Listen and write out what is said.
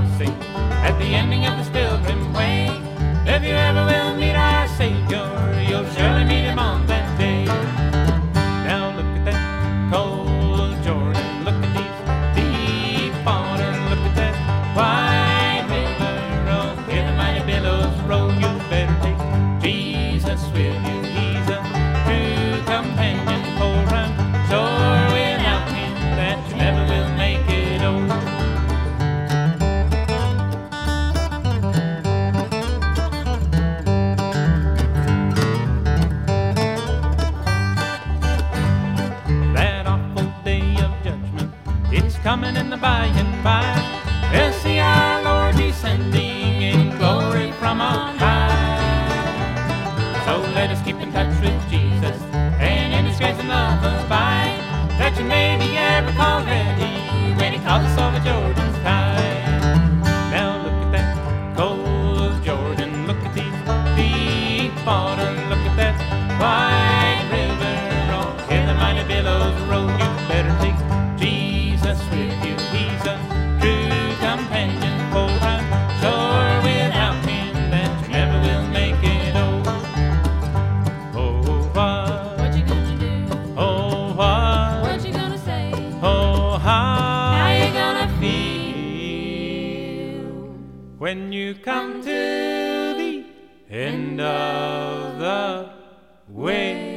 crossing at the ending of this pilgrim way. If you ever will meet our Savior, you'll surely meet him on that day. Now look at that cold Jordan, look at these deep waters, look at that wide river. Oh, hear the mighty billows roll. You better take Jesus with you. He's a true companion for I'm sure without him that you never will make it over. Coming in the by and by, we'll see our Lord descending in glory from on high. So let us keep in touch with Jesus and in his grace and love abide, that you may be ever called ready when he calls us over Jordan's tide. Now look at that cold Jordan, look at these deep waters, look at that wide river. Oh, hear the mighty billows roll. You better take Jesus with you. He's a true companion, for I'm sure without him that you never will make it over. Oh, what you gonna do? Oh, what you gonna say? Oh, how you gonna feel when you come to the end of the way?